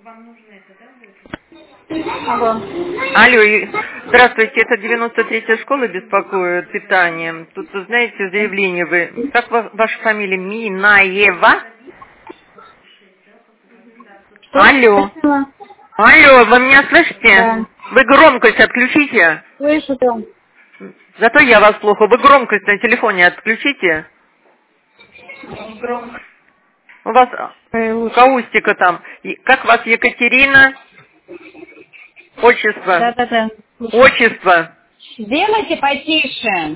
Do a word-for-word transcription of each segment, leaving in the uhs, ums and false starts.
Алло. Алло, и- здравствуйте, это девяносто третья школа беспокоит питанием. Тут, вы знаете, заявление вы... Как ва- ваша фамилия? Минаева? Что? Алло. Спасибо. Алло, вы меня слышите? Да. Вы громкость отключите. Слышу там. Зато я вас плохо. Вы громкость на телефоне отключите. Громко. У вас а, Э, лучше. акустика там. И как вас Екатерина? Отчество. Да-да-да. Слушаю. Отчество. Сделайте потише.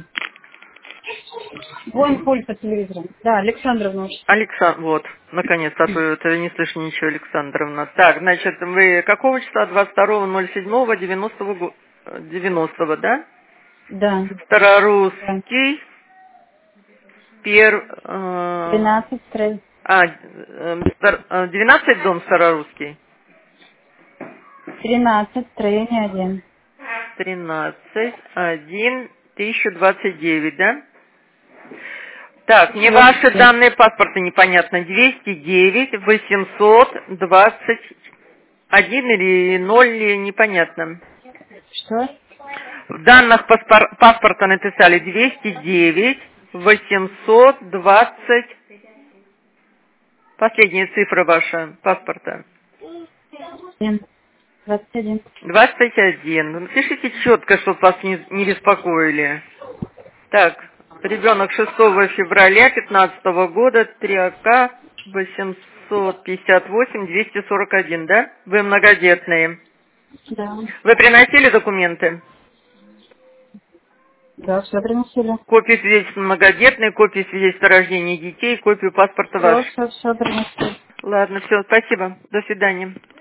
Вон пульт по телевизору. Да, Александровна уж. Александр, вот, наконец-то, а то это не слышно ничего, Александровна. Так, значит, вы какого числа? двадцать второго ноль седьмого девяностого го- э, девяностого, да? Да. Да. Старорусский, пер... э, Тринадцать стрей. а, э, стар- э, двенадцать дом Старорусский? Тринадцать строение один. тринадцать, один, тысяча двадцать девять, да? Так, мне Вот. ваши данные паспорта непонятно. двести девять, восемьсот двадцать один или ноль, непонятно. Что? В данных паспор- паспорта написали двести девять, восемьсот двадцать. Последняя цифра ваша паспорта. Один. Двадцать один. двадцать один. Ну, напишите четко, чтобы вас не, не беспокоили. Так, ребенок шестого февраля пятнадцатого года, три АК, восемьсот пятьдесят восемь, двести сорок один, да? Вы многодетные. Да. Вы приносили документы? Да, все приносили. Копию свидетельства многодетной, копию свидетельства о рождении детей, копию паспорта Все, вашего. все, все приносили. Ладно, все, спасибо. До свидания.